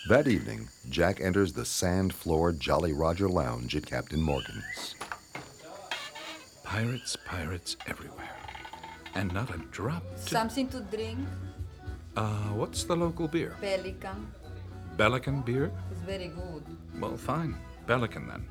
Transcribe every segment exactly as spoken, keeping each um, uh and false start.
That evening, Jack enters the sand-floored Jolly Roger Lounge at Captain Morgan's. Pirates, pirates everywhere. And not a drop to... Something to drink? Uh, what's the local beer? Pelican. Belican beer? It's very good. Well, fine. Belican, then.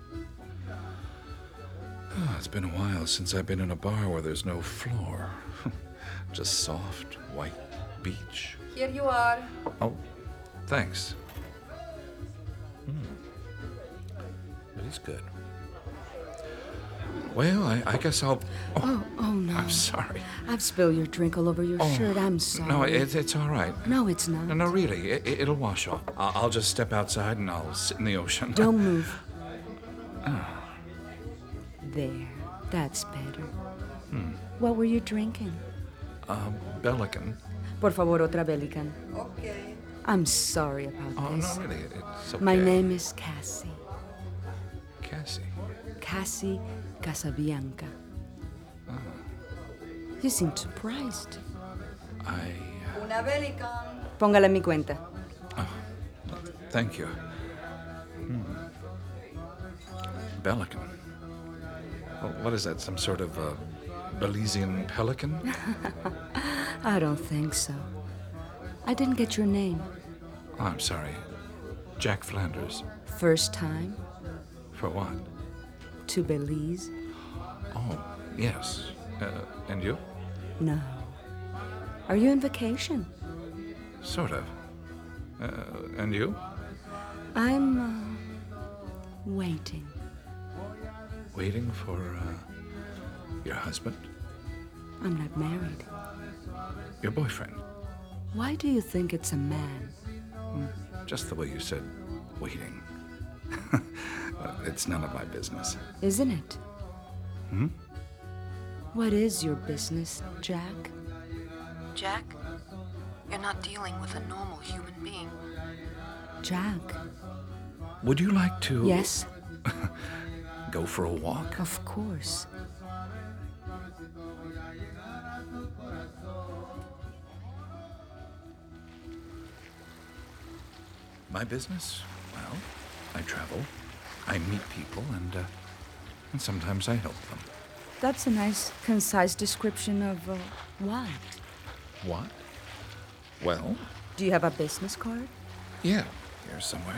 Oh, it's been a while since I've been in a bar where there's no floor. Just soft, white beach. Here you are. Oh, thanks. Hmm. But he's good. Well, I, I guess I'll... Oh, oh, oh, no. I'm sorry. I've spilled your drink all over your Oh, shirt. I'm sorry. No, it, it's all right. No, it's not. No, no, really. It, it'll wash off. I'll, I'll just step outside and I'll sit in the ocean. Don't move. Oh. There. That's better. Hmm. What were you drinking? Uh, Belican. Por favor, otra Belican. Okay. I'm sorry about Oh, this. no, really. It, it's okay. My name is Cassie. Cassie. Cassie Casabianca. Oh. You seem surprised. I... Una Pelican. Póngala en mi cuenta. Oh, thank you. Hmm. Belican. Well, what is that, some sort of uh, Belizean pelican? I don't think so. I didn't get your name. Oh, I'm sorry. Jack Flanders. First time For what? to Belize? Oh, yes. Uh, and you? No. Are you on vacation? Sort of. Uh, and you? I'm uh, waiting. Waiting for uh, your husband? I'm not married. Your boyfriend? Why do you think it's a man? Just the way you said waiting. Well, it's none of my business. Isn't it? Hmm? What is your business, Jack? Jack, you're not dealing with a normal human being. Jack? Would you like to... Yes, go for a walk? of course. My business? Well, I travel. I meet people, and, uh, and sometimes I help them. That's a nice, concise description of uh, what? What? Well, Do you have a business card? yeah, here somewhere.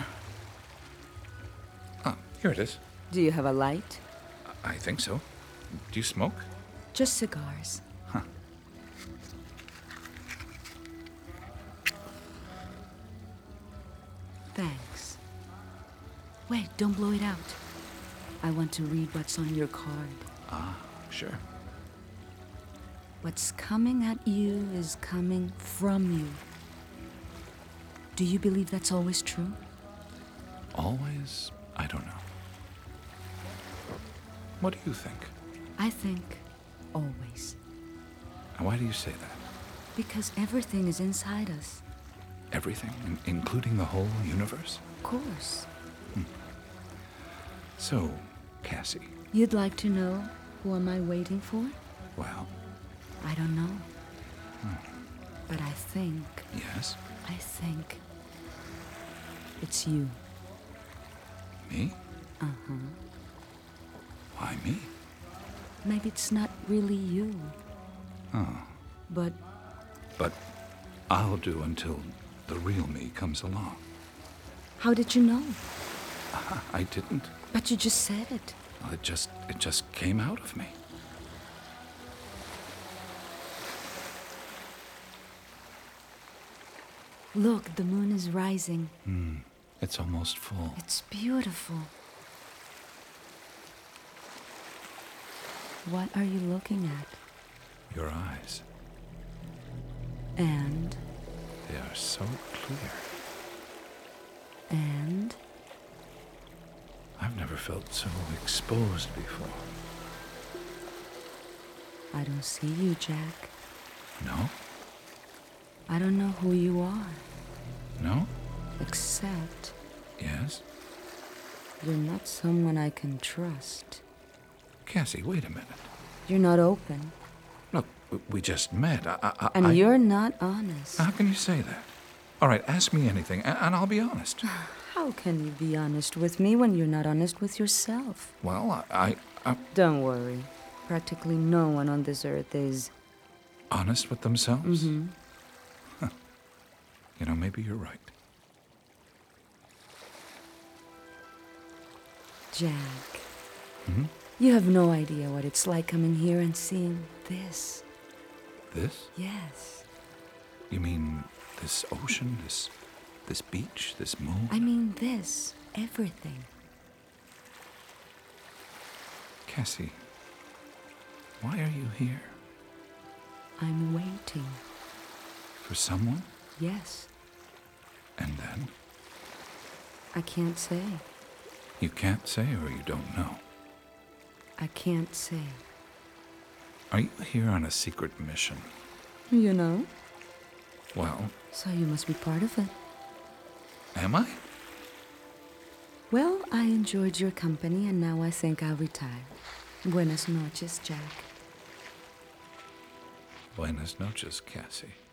Ah, here it is. Do you have a light? I think so. Do you smoke? Just cigars. Huh. Thanks. Wait, don't blow it out. I want to read what's on your card. Ah, sure. What's coming at you is coming from you. Do you believe that's always true? Always? I don't know. What do you think? I think always. And why do you say that? Because everything is inside us. Everything, in- including the whole universe? Of course. So, Cassie, You'd like to know who am I waiting for? well, I don't know. But I think, yes, I think it's you. me? Uh-huh. Why me? Maybe it's not really you, Oh, but but I'll do until the real me comes along. how did you know? I didn't. But you just said it. Well, it just, it just came out of me. Look, the moon is rising. Hmm, it's almost full. It's beautiful. What are you looking at? Your eyes, And, they are so clear. and, I've never felt so exposed before. I don't see you, Jack. No? I don't know who you are, No? except Yes? you're not someone I can trust. Cassie, wait a minute. You're not open, Look, w- we just met. I, I, and I- you're not honest. How can you say that? All right, ask me anything, a- and I'll be honest. How can you be honest with me when you're not honest with yourself? Well, I, I, I'm Don't worry. Practically no one on this earth is. honest with themselves. Mm-hmm. Huh. You know, maybe you're right. Jack, Hmm? you have no idea what it's like coming here and seeing this. This? Yes. You mean this ocean, this, this beach, this moon? I mean this. Everything. Cassie, why are you here? I'm waiting. For someone? Yes. And then? I can't say. You can't say, or you don't know. I can't say. Are you here on a secret mission? You know? Well, So you must be part of it. am I? Well, I enjoyed your company and now I think I'll retire. Buenas noches, Jack. Buenas noches, Cassie.